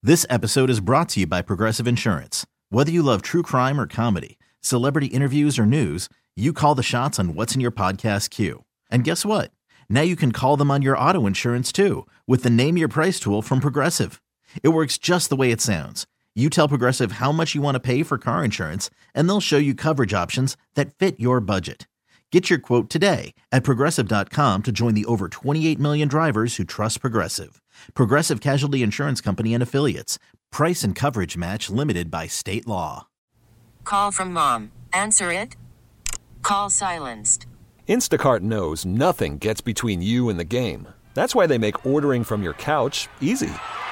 This episode is brought to you by Progressive Insurance. Whether you love true crime or comedy, celebrity interviews or news, you call the shots on what's in your podcast queue. And guess what? Now you can call them on your auto insurance too with the Name Your Price tool from Progressive. It works just the way it sounds. You tell Progressive how much you want to pay for car insurance, and they'll show you coverage options that fit your budget. Get your quote today at Progressive.com to join the over 28 million drivers who trust Progressive. Progressive Casualty Insurance Company and Affiliates. Price and coverage match limited by state law. Call from mom. Answer it. Call silenced. Instacart knows nothing gets between you and the game. That's why they make ordering from your couch easy.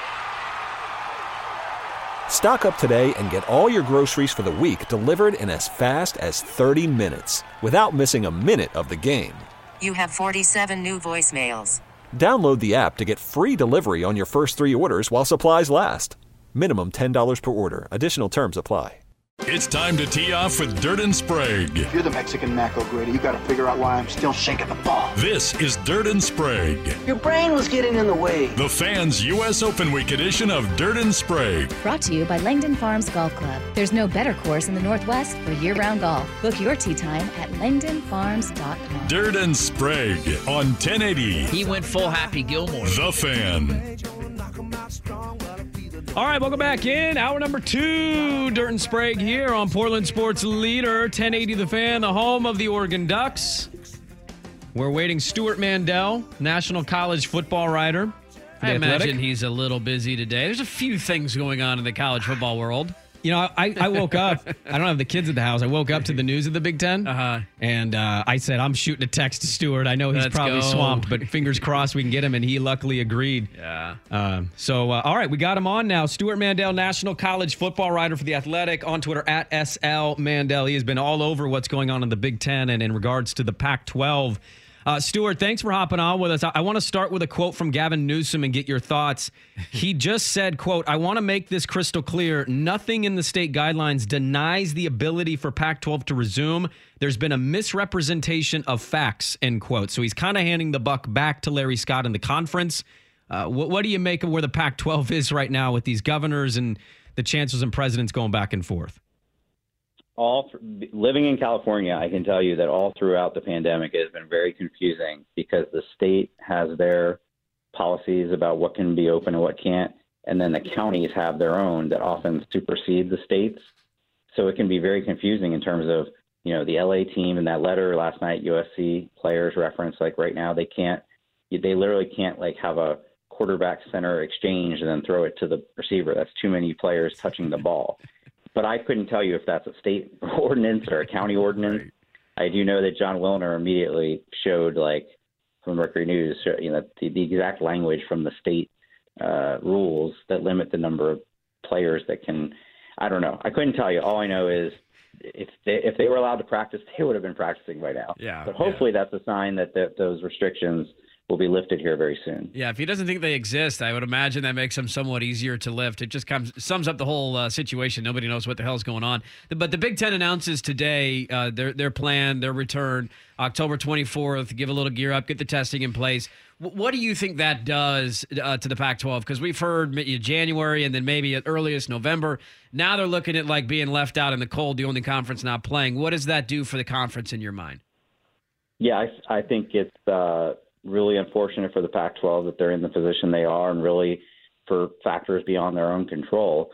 Stock up today and get all your groceries for the week delivered in as fast as 30 minutes without missing a minute of the game. You have 47 new voicemails. Download the app to get free delivery on your first 3 orders while supplies last. Minimum $10 per order. Additional terms apply. It's time to tee off with Dirt and Sprague. If you're the Mexican Mac O'Grady, you got to figure out why I'm still shaking the ball. This is Dirt and Sprague. Your brain was getting in the way. The Fans U.S. Open Week edition of Dirt and Sprague. Brought to you by Langdon Farms Golf Club. There's no better course in the Northwest for year-round golf. Book your tee time at langdonfarms.com. Dirt and Sprague on 1080. He went full Happy Gilmore. The Fan. All right, welcome back in. Hour number 2, Dirt and Sprague here on Portland Sports Leader, 1080 The Fan, the home of the Oregon Ducks. We're waiting Stewart Mandel, National College football writer. I imagine he's a little busy today. There's a few things going on in the college football world. You know, I woke up. I don't have the kids at the house. I woke up to the news of the Big Ten. And I said, I'm shooting a text to Stewart. I know he's probably swamped, but fingers crossed we can get him. And he luckily agreed. Yeah. All right, we got him on now. Stewart Mandel, National College football writer for The Athletic, on Twitter at SL Mandel. He has been all over what's going on in the Big Ten and in regards to the Pac-12. Stewart, thanks for hopping on with us. I want to start with a quote from Gavin Newsom and get your thoughts. He just said, quote, I want to make this crystal clear. Nothing in the state guidelines denies the ability for Pac-12 to resume. There's been a misrepresentation of facts, end quote. So he's kind of handing the buck back to Larry Scott in the conference. What do you make of where the Pac-12 is right now with these governors and the chancellors and presidents going back and forth? Living in California, I can tell you that all throughout the pandemic it has been very confusing because the state has their policies about what can be open and what can't, and then the counties have their own that often supersede the states. So it can be very confusing in terms of, you know, the LA team and that letter last night, USC players referenced, like right now they literally can't like have a quarterback center exchange and then throw it to the receiver. That's too many players touching the ball. But I couldn't tell you if that's a state ordinance or a county ordinance. Right. I do know that John Wilner immediately showed, like, from Mercury News, you know, the exact language from the state rules that limit the number of players that can. I don't know. I couldn't tell you. All I know is if they were allowed to practice, they would have been practicing by now. Yeah. But hopefully that's a sign that those restrictions will be lifted here very soon. Yeah, if he doesn't think they exist, I would imagine that makes them somewhat easier to lift. It just sums up the whole situation. Nobody knows what the hell's going on. But the Big Ten announces today their plan, their return, October 24th, give a little gear up, get the testing in place. What do you think that does to the Pac-12? Because we've heard January and then maybe at earliest November. Now they're looking at like being left out in the cold, the only conference not playing. What does that do for the conference in your mind? Yeah, I think it's really unfortunate for the Pac-12 that they're in the position they are, and really for factors beyond their own control.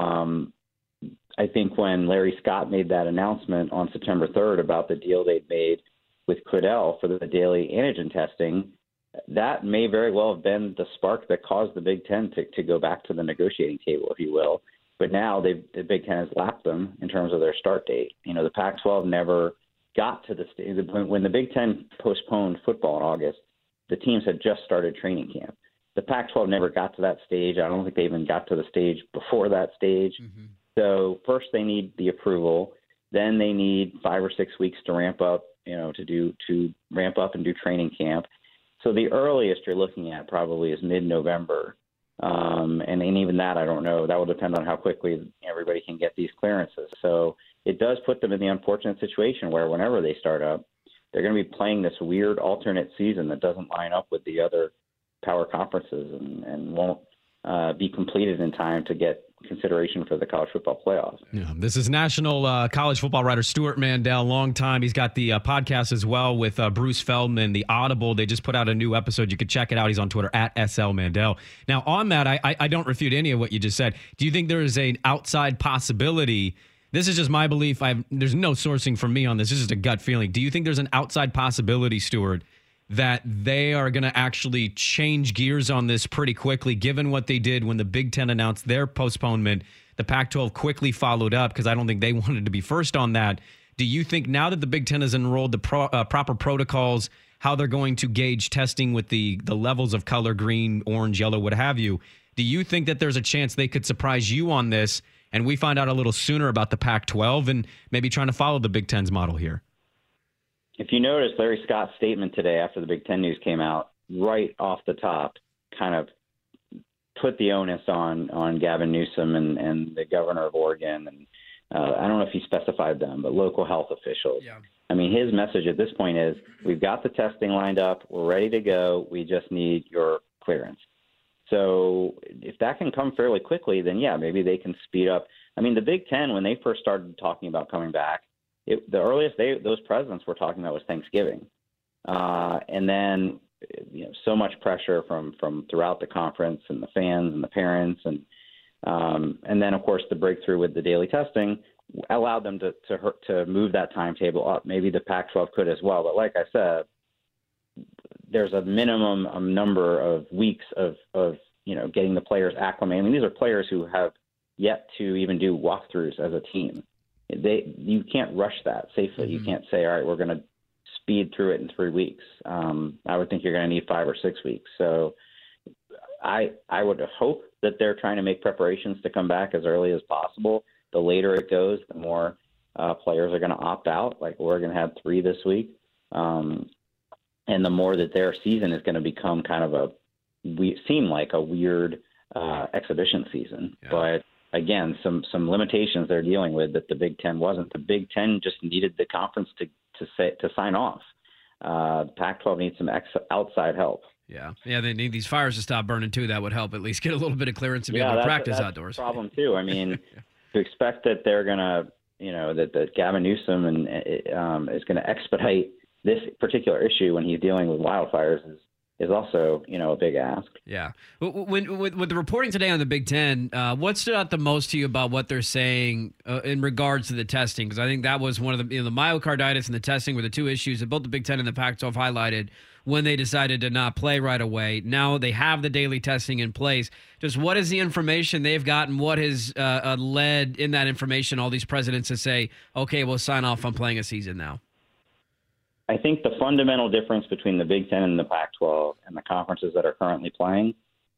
I think when Larry Scott made that announcement on September 3rd about the deal they'd made with Quidel for the daily antigen testing, that may very well have been the spark that caused the Big Ten to go back to the negotiating table, if you will. But now the Big Ten has lapped them in terms of their start date. You know, the Pac-12 never got to the stage. When the Big Ten postponed football in August, the teams had just started training camp. The Pac-12 never got to that stage. I don't think they even got to the stage before that stage. Mm-hmm. So first they need the approval. Then they need 5 or 6 weeks to ramp up, to ramp up and do training camp. So the earliest you're looking at probably is mid-November. And even that, I don't know. That will depend on how quickly everybody can get these clearances. So it does put them in the unfortunate situation where whenever they start up, they're going to be playing this weird alternate season that doesn't line up with the other power conferences and won't be completed in time to get consideration for the college football playoffs. Yeah, this is national college football writer Stuart Mandel, long time. He's got the podcast as well with Bruce Feldman, the Audible. They just put out a new episode. You could check it out. He's on Twitter at SL Mandel. Now, on that, I don't refute any of what you just said. Do you think there is an outside possibility? This is just my belief. There's no sourcing from me on this. This is just a gut feeling. Do you think there's an outside possibility, Stuart, that they are going to actually change gears on this pretty quickly, given what they did when the Big Ten announced their postponement? The Pac-12 quickly followed up because I don't think they wanted to be first on that. Do you think now that the Big Ten has enrolled the proper protocols, how they're going to gauge testing with the levels of color, green, orange, yellow, what have you, do you think that there's a chance they could surprise you on this and we find out a little sooner about the Pac-12 and maybe trying to follow the Big Ten's model here? If you notice Larry Scott's statement today after the Big Ten news came out, right off the top, kind of put the onus on Gavin Newsom and the governor of Oregon. And I don't know if he specified them, but local health officials. Yeah. I mean, his message at this point is, we've got the testing lined up. We're ready to go. We just need your clearance. So if that can come fairly quickly, then, yeah, maybe they can speed up. I mean, the Big Ten, when they first started talking about coming back, the earliest those presidents were talking about was Thanksgiving. And then, so much pressure from throughout the conference and the fans and the parents. And then, of course, the breakthrough with the daily testing allowed them to move that timetable up. Maybe the Pac-12 could as well. But like I said, there's a minimum number of weeks of getting the players acclimated. I mean, these are players who have yet to even do walkthroughs as a team. You can't rush that safely. Mm-hmm. You can't say, all right, we're going to speed through it in 3 weeks. I would think you're going to need 5 or 6 weeks. So I would hope that they're trying to make preparations to come back as early as possible. The later it goes, the more players are going to opt out. Like Oregon had 3 this week. And the more that their season is going to become kind of seem like a weird exhibition season. Yeah. But again, some limitations they're dealing with that the Big Ten wasn't. The Big Ten just needed the conference to sign off. The Pac-12 needs some outside help. Yeah, they need these fires to stop burning too. That would help at least get a little bit of clearance to be able to practice outdoors. That's a problem too. I mean, to expect that they're gonna, that Gavin Newsom is going to expedite this particular issue when he's dealing with wildfires is also, a big ask. Yeah. With the reporting today on the Big Ten, what stood out the most to you about what they're saying in regards to the testing? Because I think that was one of the myocarditis and the testing were the two issues that both the Big Ten and the Pac-12 highlighted when they decided to not play right away. Now they have the daily testing in place. Just what is the information they've gotten? What has led in that information all these presidents to say, okay, we'll sign off on playing a season now? I think the fundamental difference between the Big Ten and the Pac-12 and the conferences that are currently playing,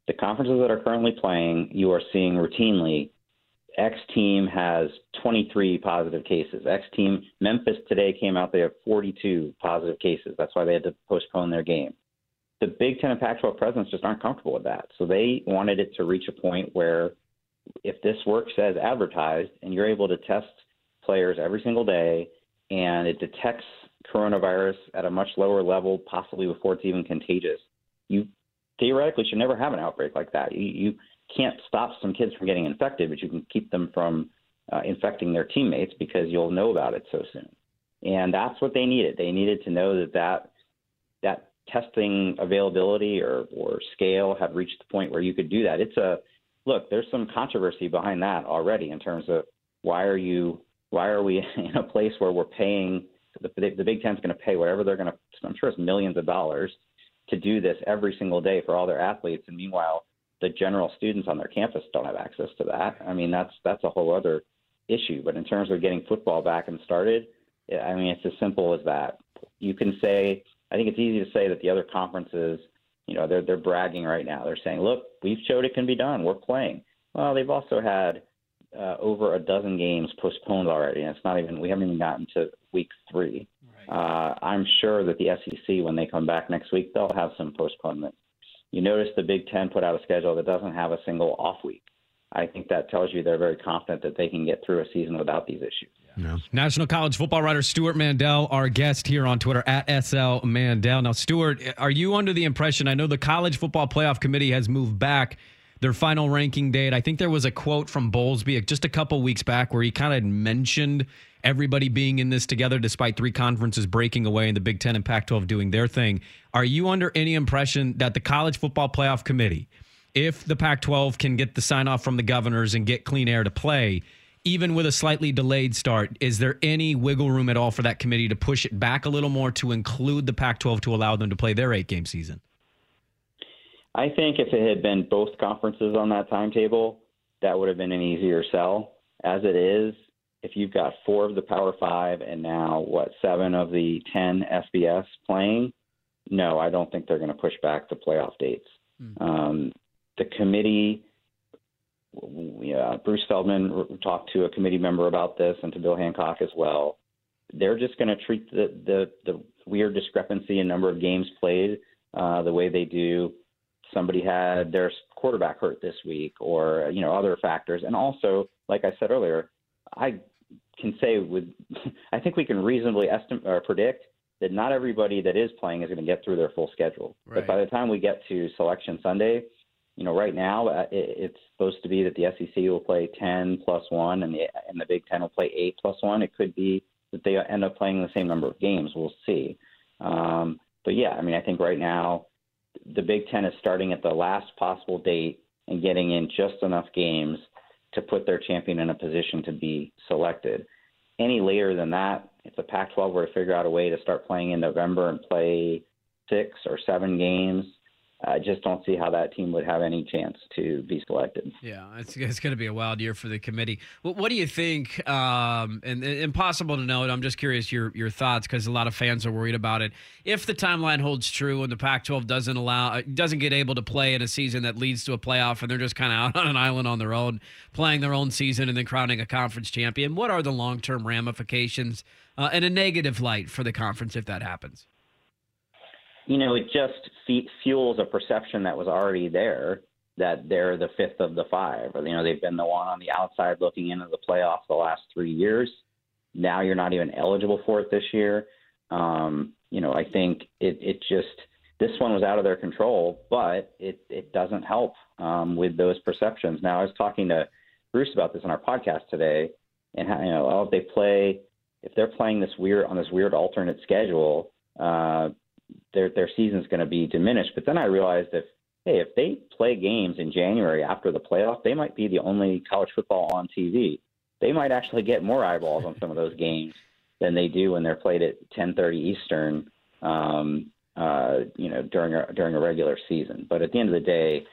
you are seeing routinely X team has 23 positive cases. X team, Memphis today came out, they have 42 positive cases. That's why they had to postpone their game. The Big Ten and Pac-12 presidents just aren't comfortable with that. So they wanted it to reach a point where if this works as advertised and you're able to test players every single day and it detects coronavirus at a much lower level, possibly before it's even contagious, you theoretically should never have an outbreak like that. You can't stop some kids from getting infected, but you can keep them from infecting their teammates because you'll know about it so soon. And that's what they needed. They needed to know that testing availability or scale had reached the point where you could do that. There's some controversy behind that already in terms of why are we in a place where we're paying the Big Ten's going to pay whatever they're going to, I'm sure it's millions of dollars to do this every single day for all their athletes. And meanwhile, the general students on their campus don't have access to that. I mean, that's a whole other issue. But in terms of getting football back and started, I mean, it's as simple as that. You can say, I think it's easy to say that the other conferences, they're bragging right now. They're saying, look, we've showed it can be done. We're playing. Well, they've also had over a dozen games postponed already. And we haven't even gotten to week 3. Right. I'm sure that the SEC, when they come back next week, they'll have some postponement. You notice the Big Ten put out a schedule that doesn't have a single off week. I think that tells you they're very confident that they can get through a season without these issues. Yeah. National college football writer Stuart Mandel, our guest here on Twitter at SL Mandel. Now, Stuart, are you under the impression, I know the College Football Playoff Committee has moved back their final ranking date. I think there was a quote from Bowlesby just a couple weeks back where he kind of mentioned everybody being in this together despite three conferences breaking away and the Big Ten and Pac-12 doing their thing. Are you under any impression that the College Football Playoff Committee, if the Pac-12 can get the sign-off from the governors and get clean air to play, even with a slightly delayed start, is there any wiggle room at all for that committee to push it back a little more to include the Pac-12 to allow them to play their 8-game season? I think if it had been both conferences on that timetable, that would have been an easier sell. As it is, if you've got 4 of the Power 5 and now, 7 of the 10 FBS playing, no, I don't think they're going to push back the playoff dates. The committee, Bruce Feldman talked to a committee member about this and to Bill Hancock as well. They're just going to treat the weird discrepancy in number of games played the way they do. Somebody had their quarterback hurt this week or, other factors. And also, like I said earlier, I can say I think we can reasonably estimate or predict that not everybody that is playing is going to get through their full schedule. Right. But by the time we get to Selection Sunday, right now it's supposed to be that the SEC will play 10 plus 1 and the Big Ten will play 8 plus 1. It could be that they end up playing the same number of games. We'll see. But yeah, I think right now the Big Ten is starting at the last possible date and getting in just enough games to put their champion in a position to be selected. Any later than that, if the Pac-12 were to figure out a way to start playing in November and play 6 or 7 games, I just don't see how that team would have any chance to be selected. Yeah, it's going to be a wild year for the committee. What do you think? And impossible to know. I'm just curious your thoughts because a lot of fans are worried about it. If the timeline holds true and the Pac-12 doesn't get able to play in a season that leads to a playoff and they're just kind of out on an island on their own, playing their own season and then crowning a conference champion, what are the long-term ramifications in a negative light for the conference if that happens? It just fuels a perception that was already there that they're the 5th of the 5. Or, they've been the one on the outside looking into the playoffs the last 3 years. Now you're not even eligible for it this year. I think it just – this one was out of their control, but it doesn't help with those perceptions. Now, I was talking to Bruce about this on our podcast today and how, if they're playing this weird alternate schedule, their season's going to be diminished. But then I realized if they play games in January after the playoff, they might be the only college football on TV. They might actually get more eyeballs on some of those games than they do when they're played at 10:30 Eastern, during a regular season. But at the end of the day,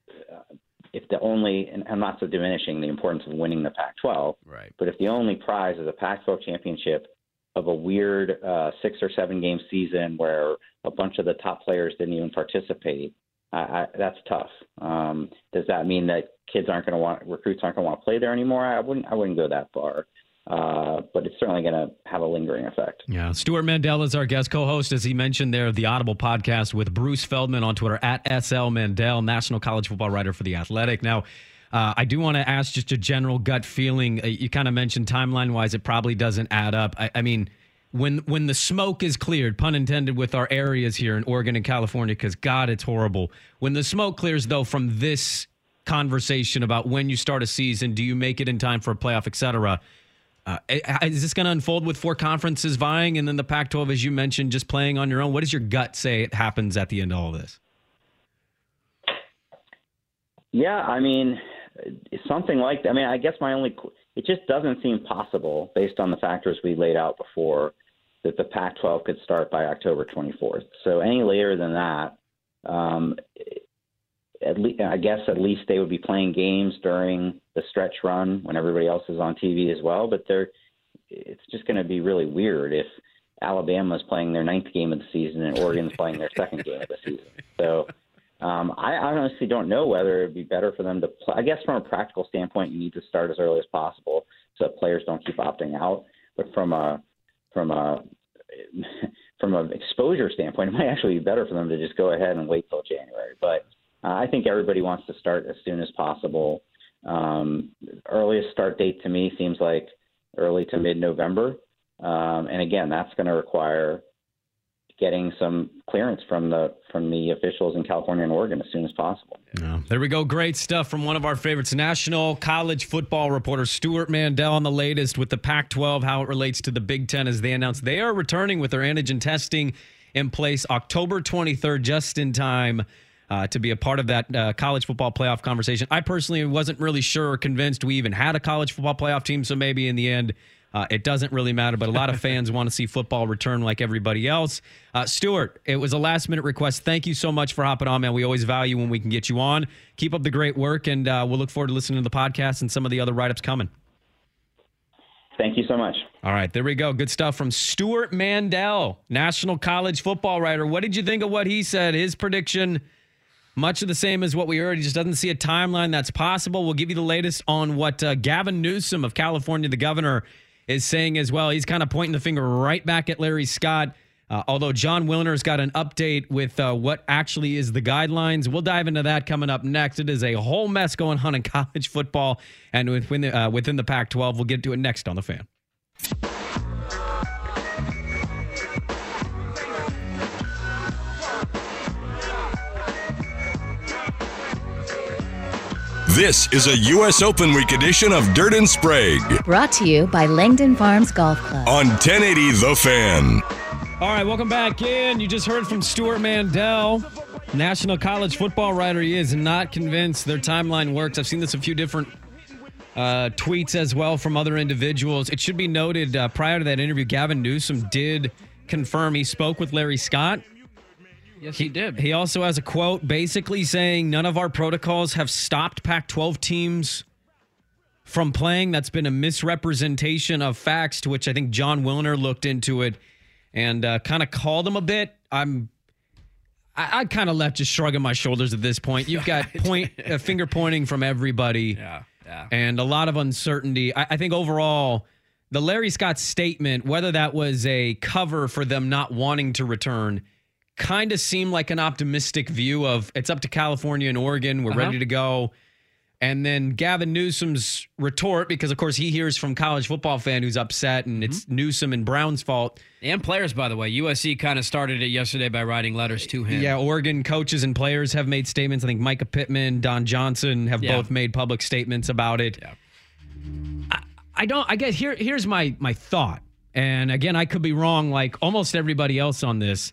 and I'm not so diminishing the importance of winning the Pac-12, right? But if the only prize is a Pac-12 championship of a weird 6 or 7 game season where a bunch of the top players didn't even participate, that's tough. Does that mean that recruits aren't going to want to play there anymore? I wouldn't go that far. But it's certainly going to have a lingering effect. Yeah. Stewart Mandel is our guest co-host, as he mentioned there, of the Audible podcast with Bruce Feldman on Twitter at SL Mandel, national college football writer for The Athletic. Now, I do want to ask just a general gut feeling. You kind of mentioned timeline-wise, it probably doesn't add up. I mean, when the smoke is cleared, pun intended, with our areas here in Oregon and California, because, God, it's horrible. When the smoke clears, though, from this conversation about when you start a season, do you make it in time for a playoff, et cetera, is this going to unfold with 4 conferences vying and then the Pac-12, as you mentioned, just playing on your own? What does your gut say it happens at the end of all this? Yeah, I mean, something like that. I mean, I guess it just doesn't seem possible based on the factors we laid out before that the Pac-12 could start by October 24th. So any later than that, at least they would be playing games during the stretch run when everybody else is on TV as well. But it's just going to be really weird if Alabama is playing their 9th game of the season and Oregon's playing their 2nd game of the season. So I honestly don't know whether it would be better for them to play. I guess from a practical standpoint, you need to start as early as possible so that players don't keep opting out. But from an exposure standpoint, it might actually be better for them to just go ahead and wait till January. But I think everybody wants to start as soon as possible. Earliest start date to me seems like early to mid-November. And again, that's going to require getting some clearance from the officials in California and Oregon as soon as possible. Yeah. There we go. Great stuff from one of our favorites, national college football reporter Stuart Mandel, on the latest with the Pac-12, how it relates to the Big Ten as they announced they are returning with their antigen testing in place October 23rd, just in time to be a part of that college football playoff conversation. I personally wasn't really sure or convinced we even had a college football playoff team, so maybe in the end it doesn't really matter, but a lot of fans want to see football return like everybody else. Stuart, it was a last-minute request. Thank you so much for hopping on, man. We always value when we can get you on. Keep up the great work, and we'll look forward to listening to the podcast and some of the other write-ups coming. Thank you so much. All right, there we go. Good stuff from Stuart Mandel, national college football writer. What did you think of what he said? His prediction, much of the same as what we heard. He just doesn't see a timeline that's possible. We'll give you the latest on what Gavin Newsom of California, the governor, is saying as well. He's kind of pointing the finger right back at Larry Scott, although John Wilner's got an update with what actually is the guidelines. We'll dive into that coming up next. It is a whole mess going on in college football and within the Pac-12. We'll get to it next on The Fan. This is a U.S. Open Week edition of Dirt and Sprague Brought to you by Langdon Farms Golf Club. on 1080 The Fan. All right, welcome back in. You just heard from Stuart Mandel, national college football writer. He is not convinced their timeline works. I've seen this a few different tweets as well from other individuals. It should be noted, prior to that interview, Gavin Newsom did confirm he spoke with Larry Scott. Yes, he did. He also has a quote basically saying none of our protocols have stopped Pac-12 teams from playing. That's been a misrepresentation of facts, to which I think John Wilner looked into it and kind of called him a bit. I kind of left just shrugging my shoulders at this point. You've got finger pointing from everybody, and a lot of uncertainty. I think overall, the Larry Scott statement, whether that was a cover for them not wanting to return, kind of seemed like an optimistic view of it's up to California and Oregon. We're ready to go. And then Gavin Newsom's retort, because, of course, he hears from college football fan who's upset, and it's Newsom and Brown's fault. And players, by the way. USC kind of started it yesterday by writing letters to him. Yeah, Oregon coaches and players have made statements. I think Micah Pittman, Don Johnson have both made public statements about it. Yeah. I guess here's my thought. And, again, I could be wrong like almost everybody else on this.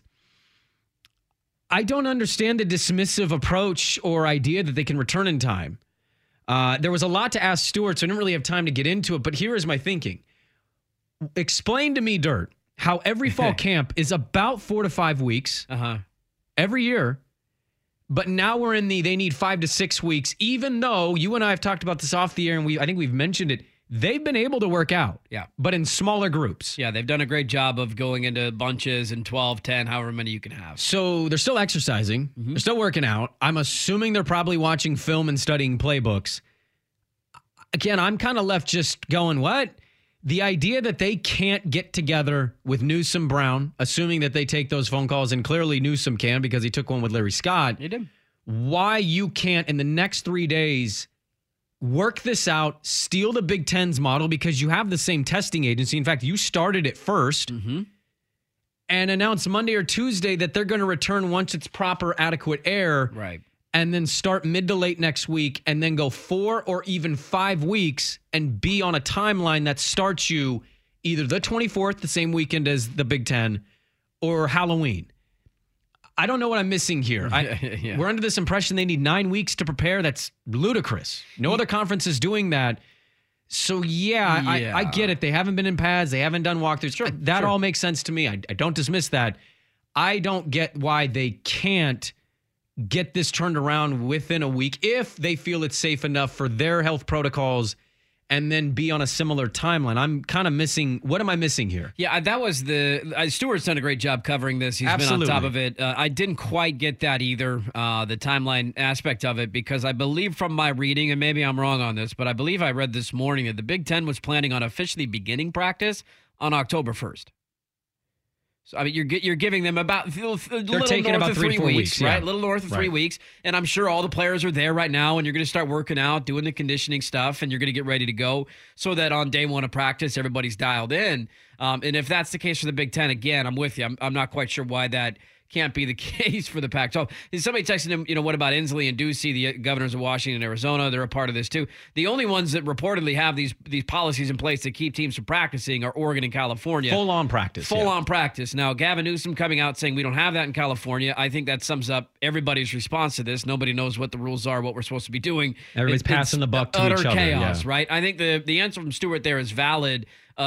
I don't understand the dismissive approach or idea that they can return in time. There was a lot to ask Stuart, so I didn't really have time to get into it, but here is my thinking. Explain to me, Dirt, how every fall camp is about 4 to 5 weeks every year, but now we're in they need 5 to 6 weeks, even though you and I have talked about this off the air, and I think we've mentioned it. They've been able to work out, but in smaller groups. Yeah, they've done a great job of going into bunches and 12, 10, however many you can have. So they're still exercising. They're still working out. I'm assuming they're probably watching film and studying playbooks. Again, I'm kind of left just going, what? The idea that they can't get together with Newsom Brown, assuming that they take those phone calls, and clearly Newsom can because he took one with Larry Scott. He did. Why you can't, in the next 3 days, work this out, steal the Big Ten's model, because you have the same testing agency. In fact, you started it first, and announce Monday or Tuesday that they're going to return once it's proper, adequate air. Right. And then start mid to late next week, and then go 4 or even 5 weeks and be on a timeline that starts you either the 24th, the same weekend as the Big Ten, or Halloween. I don't know what I'm missing here. We're under this impression they need 9 weeks to prepare. That's ludicrous. No other conference is doing that. So, I get it. They haven't been in pads. They haven't done walkthroughs. That all makes sense to me. I don't dismiss that. I don't get why they can't get this turned around within a week if they feel it's safe enough for their health protocols, and then be on a similar timeline. I'm kind of missing. What am I missing here? Yeah, that was Stuart's done a great job covering this. He's been on top of it. I didn't quite get that either, the timeline aspect of it, because I believe from my reading, and maybe I'm wrong on this, but I believe I read this morning that the Big Ten was planning on officially beginning practice on October 1st. So, I mean, you're giving them about a little taking north about of 3-4 weeks, right? yeah. A little north of 3 Right. weeks. And I'm sure all the players are there right now, and you're going to start working out, doing the conditioning stuff, and you're going to get ready to go so that on day one of practice, everybody's dialed in. And if that's the case for the Big Ten, again, I'm with you. I'm not quite sure why that can't be the case for the Pac-12. Somebody texted him, what about Inslee and Ducey, the governors of Washington and Arizona? They're a part of this too. The only ones that reportedly have these policies in place to keep teams from practicing are Oregon and California. Full-on practice. Full-on practice. Now, Gavin Newsom coming out saying we don't have that in California, I think that sums up everybody's response to this. Nobody knows what the rules are, what we're supposed to be doing. Everybody's passing the buck to each other. Utter chaos, yeah. right? I think the answer from Stewart there is valid.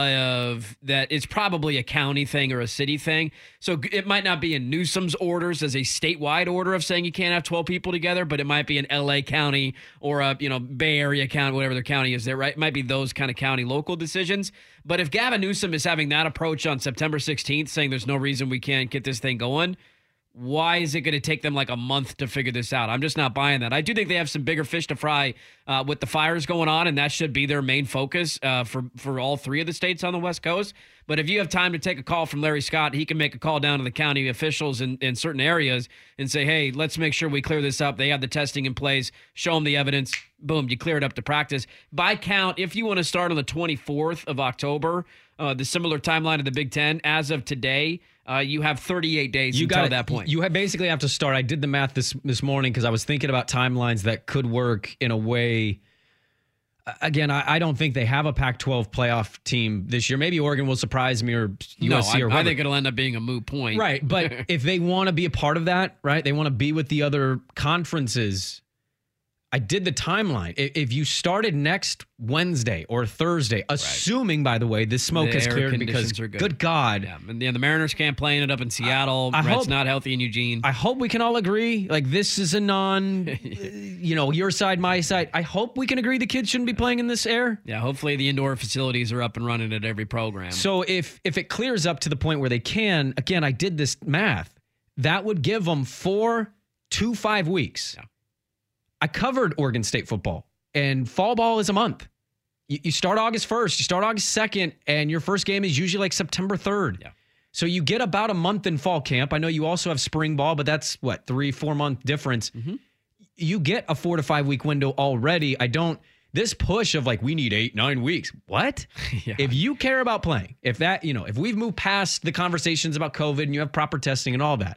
Of that it's probably a county thing or a city thing. So it might not be in Newsom's orders as a statewide order of saying you can't have 12 people together, but it might be an LA county or a Bay Area county, whatever their county is there, right? It might be those kind of county local decisions. But if Gavin Newsom is having that approach on September 16th, saying there's no reason we can't get this thing going, why is it going to take them like a month to figure this out? I'm just not buying that. I do think they have some bigger fish to fry with the fires going on, and that should be their main focus for all three of the states on the West Coast. But if you have time to take a call from Larry Scott, he can make a call down to the county officials in certain areas and say, hey, let's make sure we clear this up. They have the testing in place. Show them the evidence. Boom, you clear it up to practice. By count, if you want to start on the 24th of October, the similar timeline of the Big Ten, as of today, you have 38 days until that point. You basically have to start. I did the math this morning because I was thinking about timelines that could work in a way. Again, I don't think they have a Pac-12 playoff team this year. Maybe Oregon will surprise me or USC or whatever. I think it'll end up being a moot point. Right, but if they want to be a part of that, right, they want to be with the other conferences. I did the timeline. If you started next Wednesday or Thursday, assuming, by the way, this smoke has cleared because, good God. Yeah, and the Mariners can't play in it up in Seattle. Red's not healthy in Eugene. I hope we can all agree. Like, this is a your side, my side. I hope we can agree the kids shouldn't be playing in this air. Yeah, hopefully the indoor facilities are up and running at every program. So if it clears up to the point where they can, again, I did this math, that would give them 4 to 5 weeks. Yeah. I covered Oregon State football, and fall ball is a month. You start August 1st, you start August 2nd, and your first game is usually like September 3rd. Yeah. So you get about a month in fall camp. I know you also have spring ball, but that's 3-4 month difference. Mm-hmm. You get a 4 to 5 week window already. This push of we need 8-9 weeks. What? Yeah. If you care about playing, if we've moved past the conversations about COVID and you have proper testing and all that,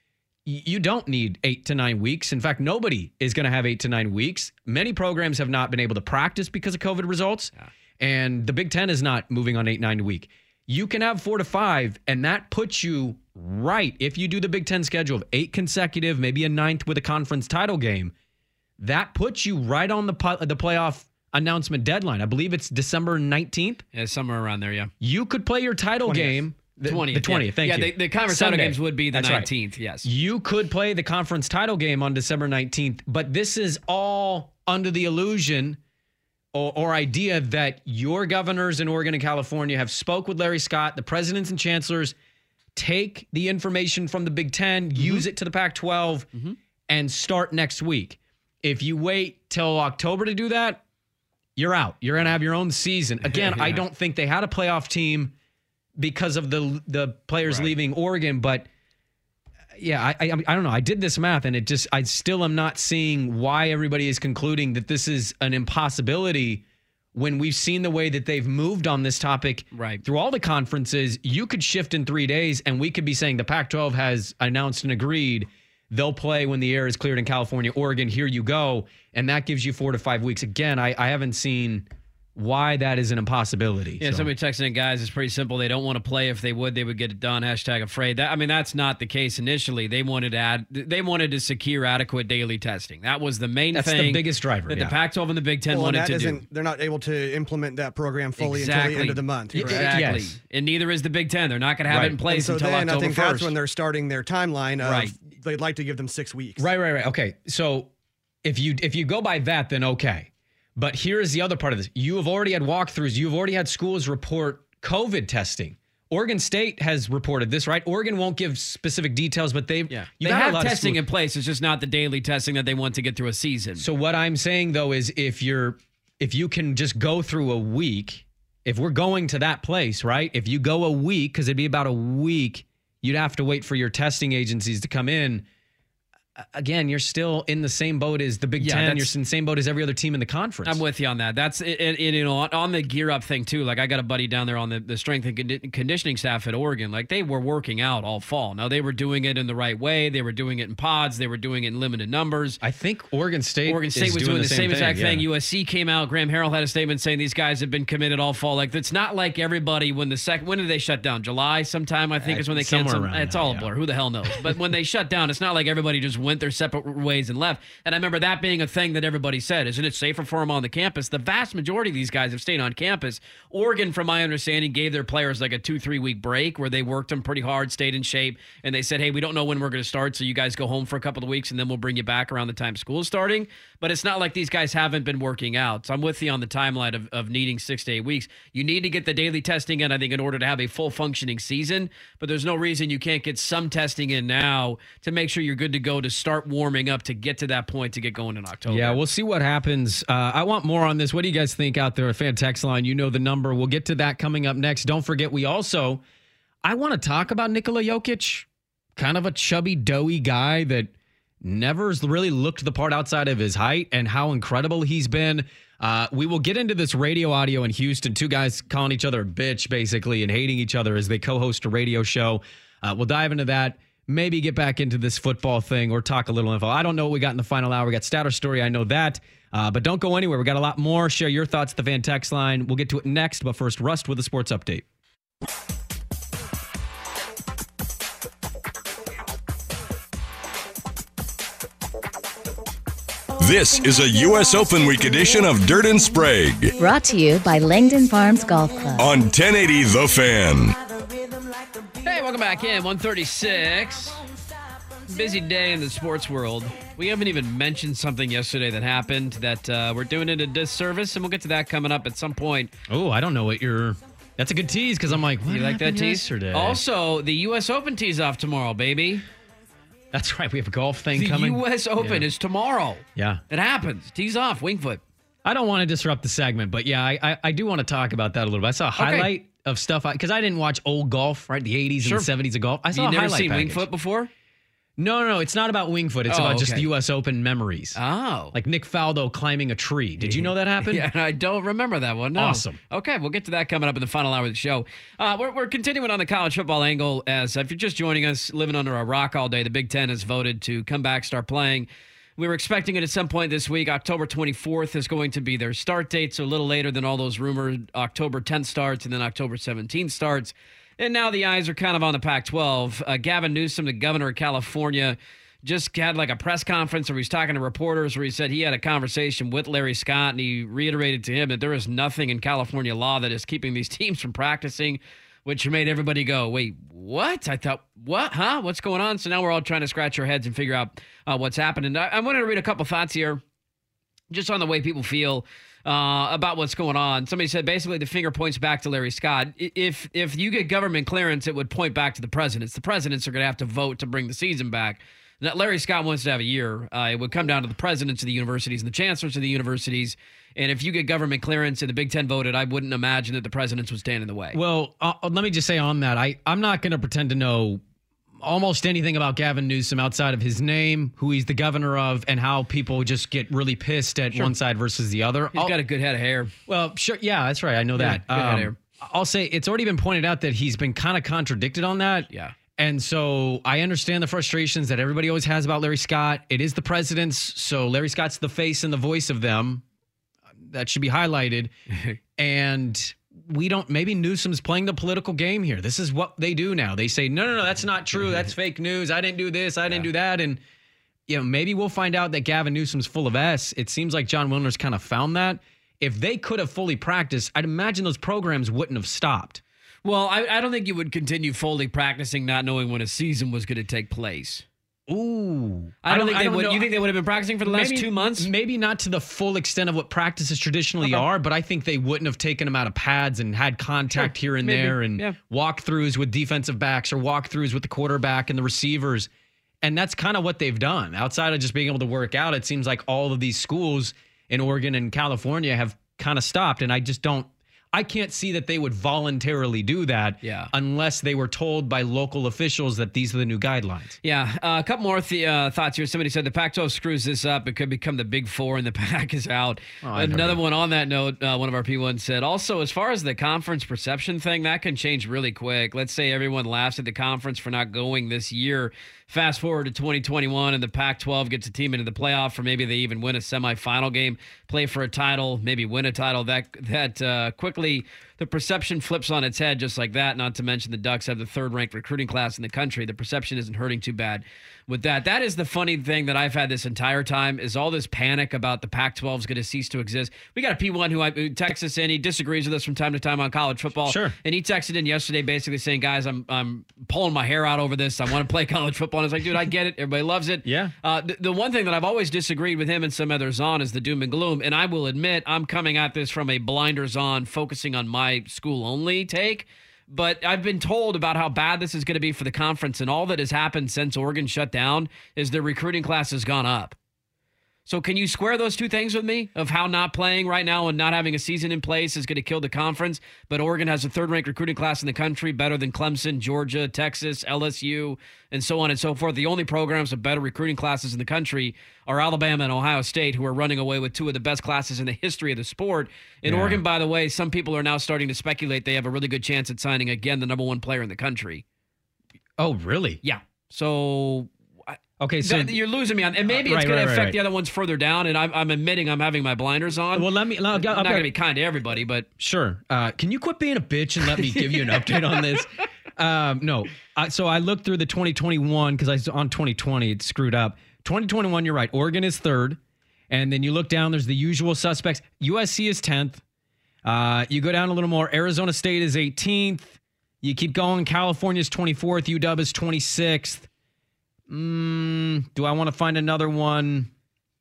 you don't need 8 to 9 weeks. In fact, nobody is going to have 8 to 9 weeks. Many programs have not been able to practice because of COVID results. Yeah. And the Big Ten is not moving on 8-9 a week. You can have 4 to 5, and that puts you right. If you do the Big Ten schedule of 8 consecutive, maybe a 9th with a conference title game, that puts you right on the playoff announcement deadline. I believe it's December 19th. Yeah, somewhere around there, yeah. You could play your title 20th. Game. The 20th, yeah. Thank you. The conference title games would be the That's 19th, right. Yes. You could play the conference title game on December 19th, but this is all under the illusion or idea that your governors in Oregon and California have spoke with Larry Scott, the presidents and chancellors, take the information from the Big Ten, use it to the Pac-12, and start next week. If you wait till October to do that, you're out. You're going to have your own season. Again, yeah. I don't think they had a playoff team because of the players leaving Oregon, but yeah, I don't know. I did this math, and I still am not seeing why everybody is concluding that this is an impossibility when we've seen the way that they've moved on this topic through all the conferences. You could shift in 3 days, and we could be saying the Pac-12 has announced and agreed they'll play when the air is cleared in California, Oregon. Here you go, and that gives you 4 to 5 weeks. Again, I haven't seen why that is an impossibility. Yeah, somebody texting in, guys, it's pretty simple. They don't want to play. If they would get it done. #afraid. That's not the case initially. They wanted to secure adequate daily testing. That was the main thing. That's the biggest driver. That the Pac-12 and the Big Ten wanted to do. They're not able to implement that program fully until the end of the month. Right? Exactly. Yes. And neither is the Big Ten. They're not going to have it in place until October 1st. I think that's when they're starting their timeline of they'd like to give them 6 weeks. Right. Okay. So if you go by that, then okay. But here is the other part of this. You have already had walkthroughs. You've already had schools report COVID testing. Oregon State has reported this, right? Oregon won't give specific details, but they have testing in place. It's just not the daily testing that they want to get through a season. So what I'm saying, though, is if you can just go through a week, if we're going to that place, right? If you go a week, because it'd be about a week, you'd have to wait for your testing agencies to come in. Again, you're still in the same boat as the Big Ten. You're in the same boat as every other team in the conference. I'm with you on that. That's on the gear up thing too. Like I got a buddy down there on the strength and conditioning staff at Oregon. Like they were working out all fall. Now they were doing it in the right way. They were doing it in pods. They were doing it in limited numbers. I think Oregon State was doing the same exact thing. Yeah. USC came out. Graham Harrell had a statement saying these guys have been committed all fall. Like it's not like everybody when did they shut down? July sometime I think is when they canceled. It's all a blur. Who the hell knows? But when they shut down, it's not like everybody just went their separate ways and left. And I remember that being a thing that everybody said, isn't it safer for them on the campus? The vast majority of these guys have stayed on campus. Oregon, from my understanding, gave their players like a 2-3 week break where they worked them pretty hard, stayed in shape, and they said, hey, we don't know when we're going to start, so you guys go home for a couple of weeks and then we'll bring you back around the time school's starting. But it's not like these guys haven't been working out. So I'm with you on the timeline of needing 6 to 8 weeks. You need to get the daily testing in, I think, in order to have a full functioning season, but there's no reason you can't get some testing in now to make sure you're good to go to start warming up to get to that point to get going in October. Yeah, we'll see what happens. I want more on this. What do you guys think out there? Fan text line, you know the number. We'll get to that coming up next. Don't forget, I want to talk about Nikola Jokic, kind of a chubby, doughy guy that never has really looked the part outside of his height and how incredible he's been. We will get into this radio audio in Houston. Two guys calling each other a bitch, basically, and hating each other as they co-host a radio show. We'll dive into that. Maybe get back into this football thing or talk a little info. I don't know what we got in the final hour. We got stat or story. I know that. But don't go anywhere. We got a lot more. Share your thoughts at the fan text line. We'll get to it next. But first, Rust with a sports update. This is a U.S. Open Week edition of Dirt and Sprague. Brought to you by Langdon Farms Golf Club. On 1080 The Fan. Hey, welcome back in. 136. Busy day in the sports world. We haven't even mentioned something yesterday that happened that we're doing it a disservice, and we'll get to that coming up at some point. Oh, I don't know what that's a good tease because I'm like, what you like that tease? Yesterday? Also, the U.S. Open tees off tomorrow, baby. That's right. We have a golf thing the coming. The U.S. Open is tomorrow. Yeah. It happens. Tees off. Wingfoot. I don't want to disrupt the segment, but yeah, I do want to talk about that a little bit. I saw a highlight of stuff because I didn't watch old golf, right? The 80s and the 70s of golf. I saw You've never highlight seen package. Wingfoot before? No. It's not about Wingfoot. It's about just the U.S. Open memories. Oh. Like Nick Faldo climbing a tree. Did you know that happened? Yeah, I don't remember that one. No. Awesome. Okay, we'll get to that coming up in the final hour of the show. We're continuing on the college football angle. As if you're just joining us, living under a rock all day, the Big Ten has voted to come back, start playing. We were expecting it at some point this week. October 24th is going to be their start date, so a little later than all those rumored October 10th starts and then October 17th starts. And now the eyes are kind of on the Pac-12. Gavin Newsom, the governor of California, just had like a press conference where he was talking to reporters where he said he had a conversation with Larry Scott, and he reiterated to him that there is nothing in California law that is keeping these teams from practicing, which made everybody go, wait, what? I thought, what? Huh? What's going on? So now we're all trying to scratch our heads and figure out what's happening. I wanted to read a couple thoughts here just on the way people feel about what's going on. Somebody said basically the finger points back to Larry Scott. If you get government clearance, it would point back to the presidents. The presidents are going to have to vote to bring the season back. Now, Larry Scott wants to have a year. It would come down to the presidents of the universities and the chancellors of the universities. And if you get government clearance and the Big Ten voted, I wouldn't imagine that the presidents would stand in the way. Well, let me just say on that, I'm not going to pretend to know almost anything about Gavin Newsom outside of his name, who he's the governor of, and how people just get really pissed at one side versus the other. He's got a good head of hair. Well, sure. Yeah, that's right. I know that. Good head of hair. I'll say it's already been pointed out that he's been kind of contradicted on that. Yeah. And so I understand the frustrations that everybody always has about Larry Scott. It is the presidents, so Larry Scott's the face and the voice of them. That should be highlighted. And maybe Newsom's playing the political game here. This is what they do now. They say, no, that's not true. That's fake news. I didn't do this. I didn't do that. And, maybe we'll find out that Gavin Newsom's full of S. It seems like John Wilner's kind of found that. If they could have fully practiced, I'd imagine those programs wouldn't have stopped. Well, I don't think you would continue fully practicing not knowing when a season was going to take place. Ooh. I don't think they would. You think they would have been practicing for the last 2 months? Maybe not to the full extent of what practices traditionally are, but I think they wouldn't have taken them out of pads and had contact here and there and walkthroughs with defensive backs or walkthroughs with the quarterback and the receivers. And that's kind of what they've done. Outside of just being able to work out, it seems like all of these schools in Oregon and California have kind of stopped. And I can't see that they would voluntarily do that unless they were told by local officials that these are the new guidelines. Yeah, a couple more thoughts here. Somebody said the Pac-12 screws this up. It could become the Big Four and the Pac is out. Another one on that note, one of our P1 said, also, as far as the conference perception thing, that can change really quick. Let's say everyone laughs at the conference for not going this year. Fast forward to 2021 and the Pac-12 gets a team into the playoff, or maybe they even win a semifinal game, play for a title, maybe win a title. That quickly the perception flips on its head just like that, not to mention the Ducks have the third-ranked recruiting class in the country. The perception isn't hurting too bad with that. That is the funny thing that I've had this entire time is all this panic about the Pac-12 is going to cease to exist. We got a P1 who texts us in. He disagrees with us from time to time on college football. Sure. And he texted in yesterday basically saying, guys, I'm pulling my hair out over this. I want to play college football. And I was like, dude, I get it. Everybody loves it. Yeah. The one thing that I've always disagreed with him and some others on is the doom and gloom. And I will admit I'm coming at this from a blinders on, focusing on my school only take. But I've been told about how bad this is going to be for the conference, and all that has happened since Oregon shut down is the recruiting class has gone up. So can you square those two things with me of how not playing right now and not having a season in place is going to kill the conference, but Oregon has a third-ranked recruiting class in the country, better than Clemson, Georgia, Texas, LSU, and so on and so forth. The only programs with better recruiting classes in the country are Alabama and Ohio State, who are running away with two of the best classes in the history of the sport. In Oregon, by the way, some people are now starting to speculate they have a really good chance at signing again the number one player in the country. Oh, really? Yeah. So... Okay, so you're losing me on, and maybe it's going to affect the other ones further down. And I'm admitting I'm having my blinders on. Well, I'm not going to be kind to everybody, but sure. Can you quit being a bitch and let me give you an update on this? No. So I looked through the 2021 because on 2020 it's screwed up. 2021, you're right. Oregon is third, and then you look down. There's the usual suspects. USC is 10th. You go down a little more. Arizona State is 18th. You keep going. California's 24th. UW is 26th. Do I want to find another one?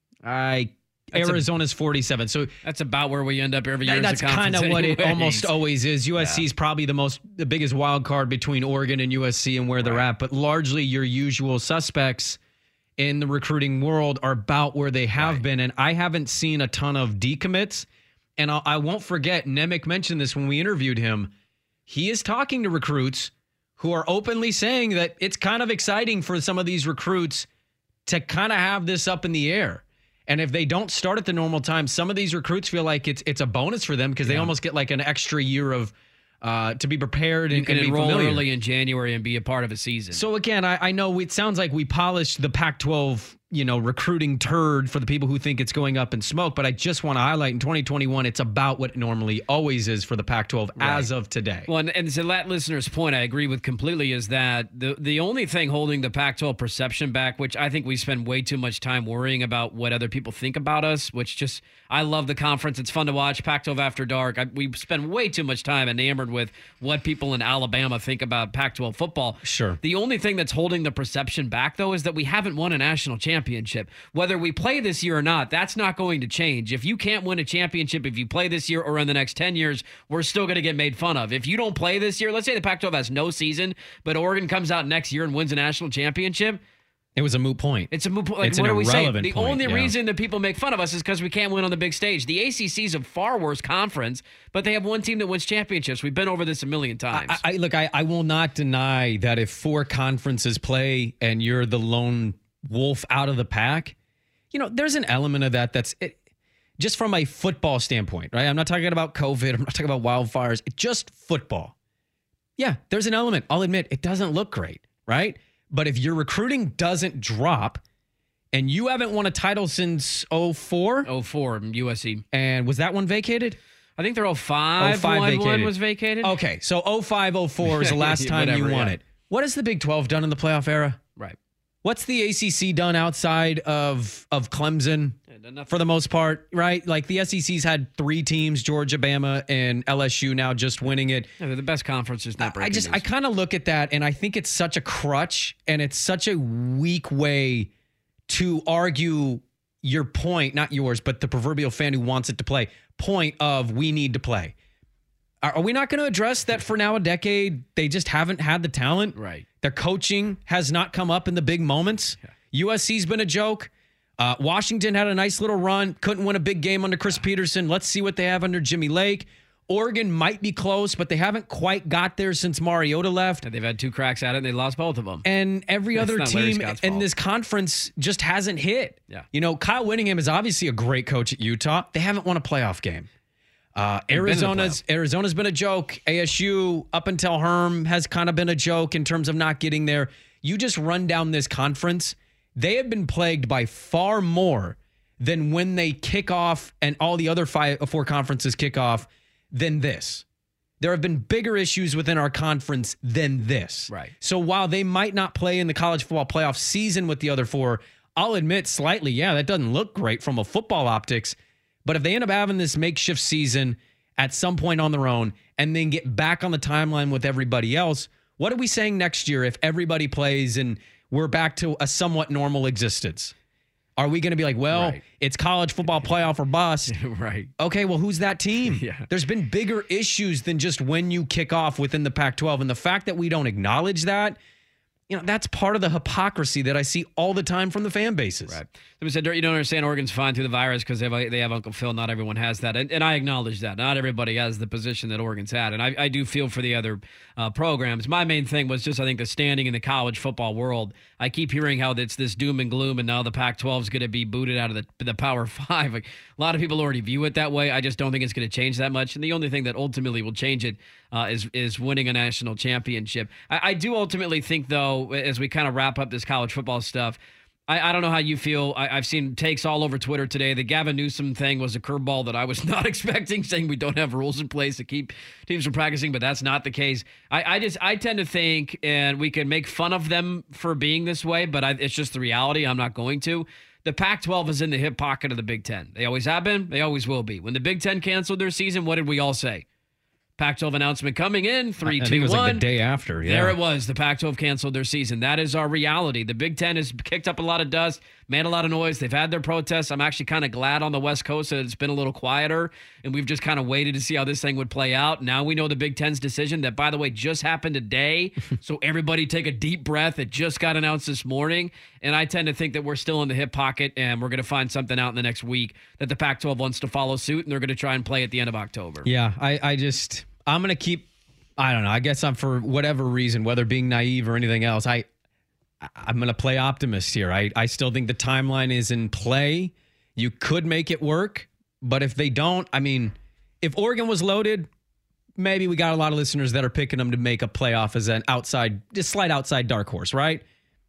Arizona's 47. So that's about where we end up every year. That's kind of what it almost always is. USC is probably the biggest wild card between Oregon and USC and where they're at. But largely your usual suspects in the recruiting world are about where they have been. And I haven't seen a ton of decommits. And I won't forget, Nemec mentioned this when we interviewed him. He is talking to recruits who are openly saying that it's kind of exciting for some of these recruits to kind of have this up in the air. And if they don't start at the normal time, some of these recruits feel like it's a bonus for them because they almost get like an extra year of to be prepared and be enroll familiar. Early in January and be a part of a season. So again, I know it sounds like we polished the Pac-12 recruiting turd for the people who think it's going up in smoke, but I just want to highlight in 2021, it's about what it normally always is for the Pac-12 as of today. Well, and to that listener's point, I agree with completely, is that the only thing holding the Pac-12 perception back, which I think we spend way too much time worrying about what other people think about us, which just, I love the conference. It's fun to watch. Pac-12 After Dark. We spend way too much time enamored with what people in Alabama think about Pac-12 football. Sure. The only thing that's holding the perception back, though, is that we haven't won a national championship. Whether we play this year or not, that's not going to change. If you can't win a championship, if you play this year or in the next 10 years, we're still going to get made fun of. If you don't play this year, let's say the Pac-12 has no season, but Oregon comes out next year and wins a national championship. It was a moot point. It's a moot point. Like, it's what an are we saying? irrelevant The point, only reason that people make fun of us is because we can't win on the big stage. The ACC is a far worse conference, but they have one team that wins championships. We've been over this a million times. I will not deny that if four conferences play and you're the lone wolf out of the pack, there's an element of that that's it, just from a football standpoint, right? I'm not talking about COVID. I'm not talking about wildfires. It's just football. Yeah, there's an element. I'll admit it doesn't look great, right? But if your recruiting doesn't drop and you haven't won a title since 04? 04, USC. And was that one vacated? I think they're 05. 1 was vacated. Okay, so 05, 04 is the last time you won it. What has the Big 12 done in the playoff era? Right. What's the ACC done outside of Clemson for the most part, right? Like the SEC's had 3 teams, Georgia, Bama, and LSU now just winning it. Yeah, they're the best conferences. Not breaking news. I kind of look at that and I think it's such a crutch and it's such a weak way to argue your point, not yours, but the proverbial fan who wants it to play, point of we need to play. Are we not going to address that for now a decade? They just haven't had the talent. Right. Their coaching has not come up in the big moments. Yeah. USC's been a joke. Washington had a nice little run. Couldn't win a big game under Chris Peterson. Let's see what they have under Jimmy Lake. Oregon might be close, but they haven't quite got there since Mariota left. And they've had 2 cracks at it, and they lost both of them. And every other team in this conference just hasn't hit. Yeah. You know, Kyle Whittingham is obviously a great coach at Utah. They haven't won a playoff game. Arizona's been a joke. ASU, up until Herm, has kind of been a joke in terms of not getting there. You just run down this conference. They have been plagued by far more than when they kick off and all the other 4 conferences kick off than this. There have been bigger issues within our conference than this. Right. So while they might not play in the college football playoff season with the other 4, I'll admit slightly, yeah, that doesn't look great from a football optics. But if they end up having this makeshift season at some point on their own and then get back on the timeline with everybody else, what are we saying next year if everybody plays and we're back to a somewhat normal existence? Are we going to be like, well, It's college football playoff or bust? Right. Okay, well, who's that team? Yeah. There's been bigger issues than just when you kick off within the Pac-12. And the fact that we don't acknowledge that, you know, that's part of the hypocrisy that I see all the time from the fan bases. Right. Somebody said, you don't understand Oregon's fine through the virus because they have Uncle Phil. Not everyone has that. And I acknowledge that. Not everybody has the position that Oregon's had. And I do feel for the other programs. My main thing was just, I think, the standing in the college football world. I keep hearing how it's this doom and gloom, and now the Pac-12 is going to be booted out of the Power 5. Like, a lot of people already view it that way. I just don't think it's going to change that much. And the only thing that ultimately will change it is winning a national championship. I do ultimately think, though, as we kind of wrap up this college football stuff, I don't know how you feel. I've seen takes all over Twitter today. The Gavin Newsom thing was a curveball that I was not expecting, saying we don't have rules in place to keep teams from practicing, but that's not the case. I tend to think, and we can make fun of them for being this way, but it's just the reality. I'm not going to. The Pac-12 is in the hip pocket of the Big Ten. They always have been. They always will be. When the Big Ten canceled their season, what did we all say? Pac-12 announcement coming in, 3, 2, 1. I think it was like the day after. Yeah. There it was. The Pac-12 canceled their season. That is our reality. The Big Ten has kicked up a lot of dust, made a lot of noise. They've had their protests. I'm actually kind of glad on the West Coast that it's been a little quieter, and we've just kind of waited to see how this thing would play out. Now we know the Big Ten's decision that, by the way, just happened today. So everybody take a deep breath. It just got announced this morning, and I tend to think that we're still in the hip pocket, and we're going to find something out in the next week that the Pac-12 wants to follow suit, and they're going to try and play at the end of October. Yeah, I'm going to keep, I don't know, I guess I'm, for whatever reason, whether being naive or anything else, I'm going to play optimist here. I still think the timeline is in play. You could make it work, but if they don't, I mean, if Oregon was loaded, maybe we got a lot of listeners that are picking them to make a playoff as an slight outside dark horse, right?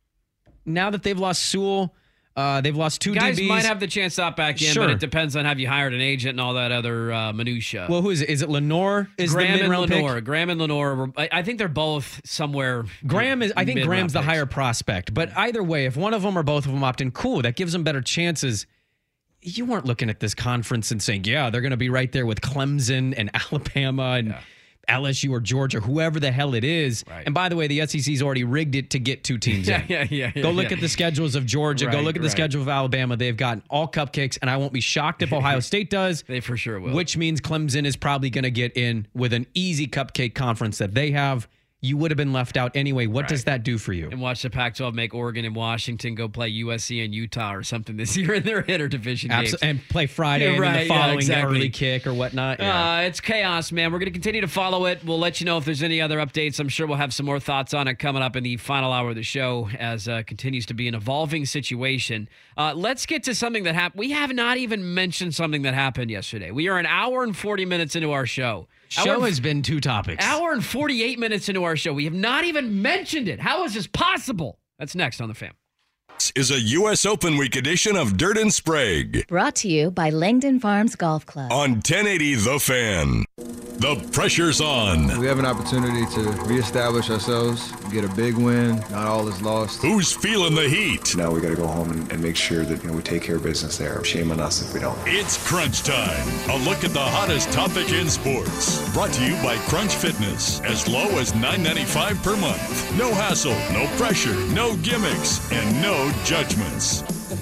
Now that they've lost Sewell, they've lost 2 guys DBs. Might have the chance to opt back in, sure. But it depends on have you hired an agent and all that other minutia. Well, who is it? Is it Lenore? Graham and Lenore. Graham and Lenore. I think they're both somewhere. I think Graham's the higher prospect. But either way, if one of them or both of them opt in, cool. That gives them better chances. You weren't looking at this conference and saying, yeah, they're going to be right there with Clemson and Alabama and LSU or Georgia, whoever the hell it is. Right. And by the way, the SEC's already rigged it to get 2 teams in. Go look at the schedules of Georgia. Go look at the schedule of Alabama. They've gotten all cupcakes, and I won't be shocked if Ohio State does. They for sure will. Which means Clemson is probably going to get in with an easy cupcake conference that they have. You would have been left out anyway. What does that do for you? And watch the Pac-12 make Oregon and Washington go play USC and Utah or something this year in their interdivision games. And play Friday and then the following early kick or whatnot. Yeah. It's chaos, man. We're going to continue to follow it. We'll let you know if there's any other updates. I'm sure we'll have some more thoughts on it coming up in the final hour of the show as continues to be an evolving situation. Let's get to something that happened. We have not even mentioned something that happened yesterday. We are an hour and 40 minutes into our show. Show has been 2 topics. Hour and 48 minutes into our show. We have not even mentioned it. How is this possible? That's next on The Fan. This is a U.S. Open Week edition of Dirt and Sprague. Brought to you by Langdon Farms Golf Club. On 1080 The Fan. The pressure's on. We have an opportunity to reestablish ourselves, get a big win. Not all is lost. Who's feeling the heat? Now we got to go home and make sure that we take care of business there. Shame on us if we don't. It's crunch time. A look at the hottest topic in sports. Brought to you by Crunch Fitness. As low as $9.95 per month. No hassle, no pressure, no gimmicks, and no judgments.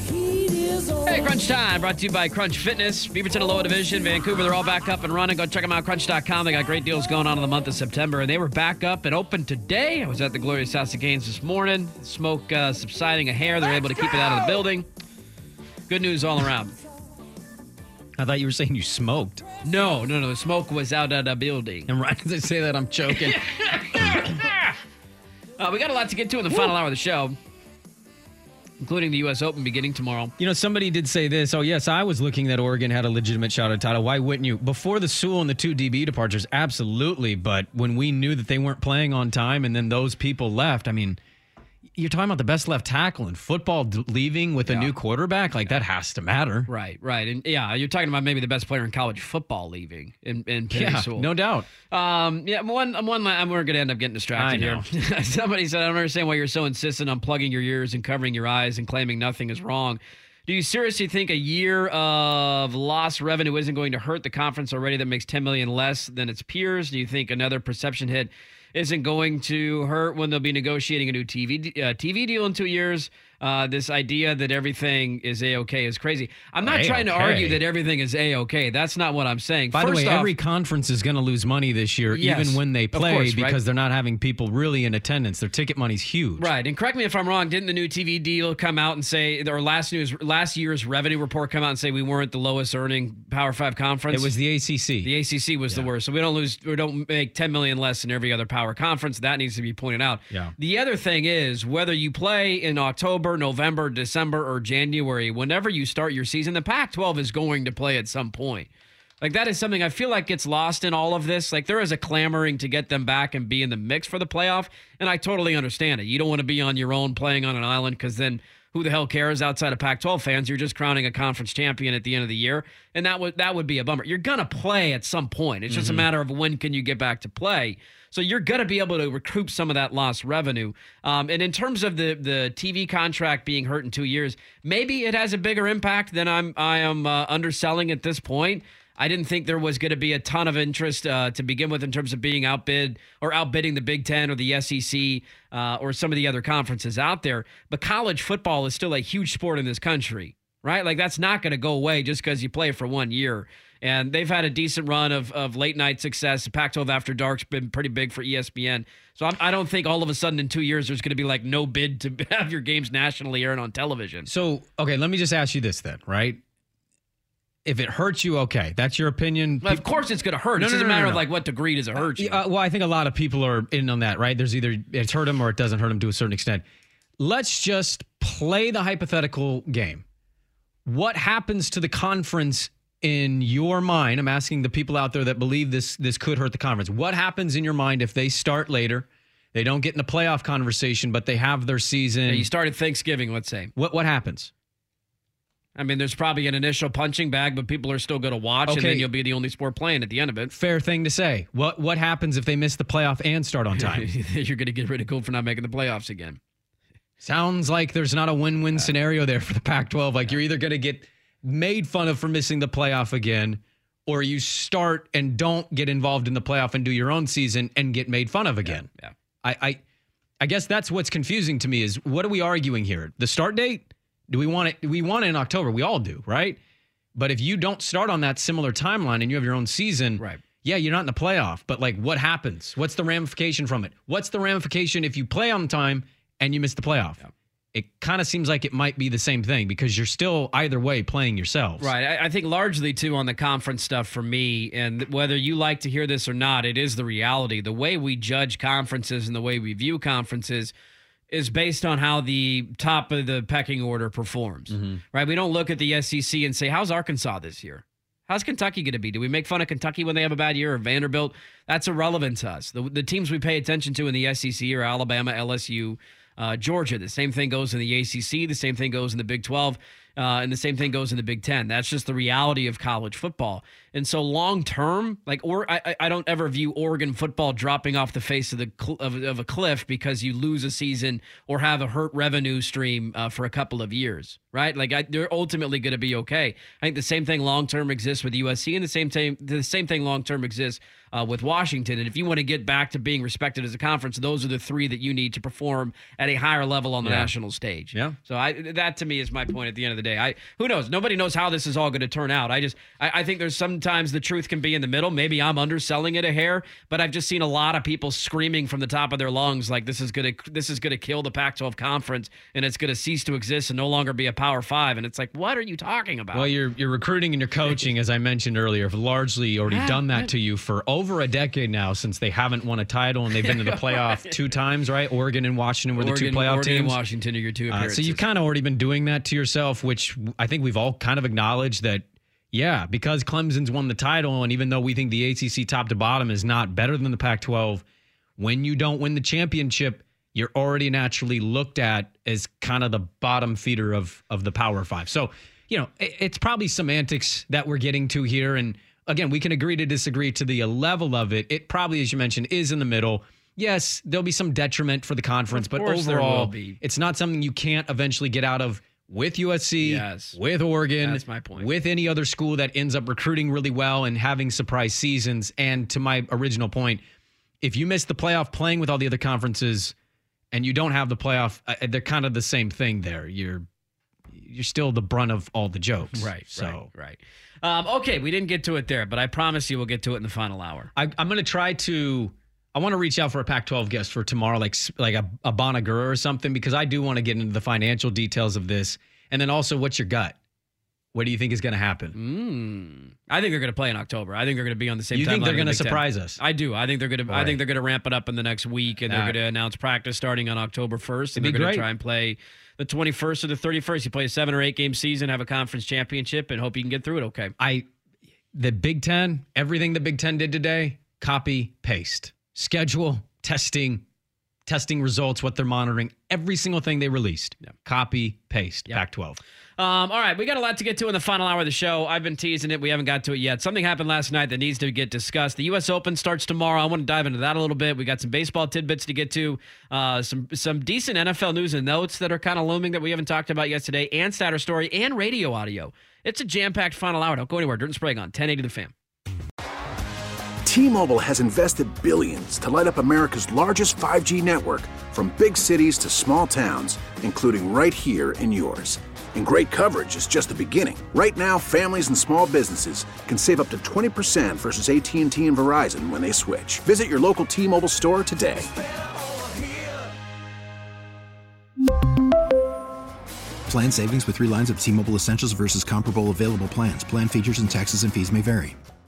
Hey, Crunch Time, brought to you by Crunch Fitness. Beaverton, Aloha Division, Vancouver, they're all back up and running. Go check them out, crunch.com. They got great deals going on in the month of September, and they were back up and open today. I was at the Glorious House of Games this morning. Smoke subsiding a hair. They're able to keep it out of the building. Good news all around. I thought you were saying you smoked. No. The smoke was out of the building. And right as I say that, I'm choking. We got a lot to get to in the final hour of the show, including the U.S. Open beginning tomorrow. You know, somebody did say this. Oh, yes, I was looking that Oregon had a legitimate shot at title. Why wouldn't you? Before the Sewell and the 2 DB departures, absolutely. But when we knew that they weren't playing on time and then those people left, I mean, you're talking about the best left tackle in football leaving with a new quarterback. Like, that has to matter. Right. And you're talking about maybe the best player in college football leaving in Sewell. No doubt. We're going to end up getting distracted here. Somebody said, I don't understand why you're so insistent on plugging your ears and covering your eyes and claiming nothing is wrong. Do you seriously think a year of lost revenue isn't going to hurt the conference already that makes $10 million less than its peers? Do you think another perception hit isn't going to hurt when they'll be negotiating a new TV deal in 2 years? This idea that everything is A-OK is crazy. I'm not trying to argue that everything is A-OK. That's not what I'm saying. By the way, every conference is going to lose money this year, even when they play, because they're not having people really in attendance. Their ticket money's huge. Right. And correct me if I'm wrong, didn't the new TV deal come out and say, or last year's revenue report come out and say we weren't the lowest earning Power 5 conference? It was the ACC. The ACC was the worst. So we don't make $10 million less than every other Power conference. That needs to be pointed out. Yeah. The other thing is, whether you play in October, November, December, or January, whenever you start your season, the Pac-12 is going to play at some point. Like, that is something I feel like gets lost in all of this. Like, there is a clamoring to get them back and be in the mix for the playoff, and I totally understand it. You don't want to be on your own playing on an island, because then who the hell cares outside of Pac-12 fans? You're just crowning a conference champion at the end of the year, and that would be a bummer. You're going to play at some point. It's just a matter of when can you get back to play. So you're going to be able to recoup some of that lost revenue. And in terms of the TV contract being hurt in 2 years, maybe it has a bigger impact than I am underselling at this point. I didn't think there was going to be a ton of interest to begin with in terms of being outbid or outbidding the Big Ten or the SEC or some of the other conferences out there. But college football is still a huge sport in this country, right? Like, that's not going to go away just because you play for 1 year. And they've had a decent run of late-night success. Pac-12 After Dark's been pretty big for ESPN. So I don't think all of a sudden in 2 years there's going to be, like, no bid to have your games nationally aired on television. So, okay, let me just ask you this then, right? If it hurts you, okay. That's your opinion. Well, of course it's going to hurt. It's just a matter of, like, what degree does it hurt you? Well, I think a lot of people are in on that, right? There's either it's hurt them or it doesn't hurt them to a certain extent. Let's just play the hypothetical game. What happens to the conference in your mind? I'm asking the people out there that believe this could hurt the conference. What happens in your mind if they start later, they don't get in the playoff conversation, but they have their season? Yeah, you start at Thanksgiving, let's say. What happens? I mean, there's probably an initial punching bag, but people are still going to watch, and then you'll be the only sport playing at the end of it. Fair thing to say. What happens if they miss the playoff and start on time? You're going to get ridiculed for not making the playoffs again. Sounds like there's not a win-win scenario there for the Pac-12. Like, you're either going to get made fun of for missing the playoff again, or you start and don't get involved in the playoff and do your own season and get made fun of again. Yeah. I guess that's what's confusing to me is, what are we arguing here? The start date? Do we want it? We want it in October. We all do, right? But if you don't start on that similar timeline and you have your own season, right? Yeah, you're not in the playoff. But, like, what happens? What's the ramification from it? What's the ramification if you play on time and you miss the playoff? Yeah. It kind of seems like it might be the same thing, because you're still either way playing yourselves. Right. I think largely, too, on the conference stuff for me, and whether you like to hear this or not, it is the reality. The way we judge conferences and the way we view conferences is based on how the top of the pecking order performs, right? We don't look at the SEC and say, how's Arkansas this year? How's Kentucky going to be? Do we make fun of Kentucky when they have a bad year, or Vanderbilt? That's irrelevant to us. The teams we pay attention to in the SEC are Alabama, LSU, Georgia. The same thing goes in the ACC. The same thing goes in the Big 12. And the same thing goes in the Big 10. That's just the reality of college football. And so long term, like, I don't ever view Oregon football dropping off the face of a cliff because you lose a season or have a hurt revenue stream for a couple of years, right? Like, they're ultimately going to be okay. I think the same thing long term exists with USC, and the same thing long term exists with Washington. And if you want to get back to being respected as a conference, those are the three that you need to perform at a higher level on the national stage. Yeah. So that to me is my point at the end of the day. Who knows? Nobody knows how this is all going to turn out. I think there's some sometimes the truth can be in the middle. Maybe I'm underselling it a hair, but I've just seen a lot of people screaming from the top of their lungs like this is gonna kill the Pac-12 conference and it's gonna cease to exist and no longer be a Power 5. And it's like, what are you talking about? Well, your recruiting and your coaching, as I mentioned earlier, have largely already done that to you for over a decade now, since they haven't won a title and they've been to the playoff 2 times, right? Oregon and Washington were the 2 playoff Oregon teams. and Washington are your 2 appearances. So you've kind of already been doing that to yourself, which I think we've all kind of acknowledged that, yeah, because Clemson's won the title, and even though we think the ACC top to bottom is not better than the Pac-12, when you don't win the championship, you're already naturally looked at as kind of the bottom feeder of the Power 5. So, it's probably semantics that we're getting to here. And again, we can agree to disagree to the level of it. It probably, as you mentioned, is in the middle. Yes, there'll be some detriment for the conference, but overall, it's not something you can't eventually get out of with USC, with Oregon, that's my point, with any other school that ends up recruiting really well and having surprise seasons. And to my original point, if you miss the playoff playing with all the other conferences and you don't have the playoff, they're kind of the same thing there. You're still the brunt of all the jokes. Right. Okay, we didn't get to it there, but I promise you we'll get to it in the final hour. I'm going to try to... I want to reach out for a Pac-12 guest for tomorrow, like a Bonagura or something, because I do want to get into the financial details of this. And then also, what's your gut? What do you think is going to happen? I think they're going to play in October. I think they're going to be on the same. You think they're going to surprise us? I do. I think they're going to. I think they're going to ramp it up in the next week, and they're going to announce practice starting on October 1st. And they're going to try and play the 21st or the 31st. You play a 7 or 8 game season, have a conference championship, and hope you can get through it. Okay. The Big Ten, everything the Big Ten did today, copy paste. Schedule, testing results, what they're monitoring, every single thing they released. Copy, paste, Pac-12. All right, we got a lot to get to in the final hour of the show. I've been teasing it. We haven't got to it yet. Something happened last night that needs to get discussed. The U.S. Open starts tomorrow. I want to dive into that a little bit. We got some baseball tidbits to get to, some decent NFL news and notes that are kind of looming that we haven't talked about yet today, and Statter Story, and radio audio. It's a jam-packed final hour. Don't go anywhere. Dirt and Sprague on 1080 The Fan. T-Mobile has invested billions to light up America's largest 5G network, from big cities to small towns, including right here in yours. And great coverage is just the beginning. Right now, families and small businesses can save up to 20% versus AT&T and Verizon when they switch. Visit your local T-Mobile store today. Plan savings with 3 lines of T-Mobile Essentials versus comparable available plans. Plan features and taxes and fees may vary.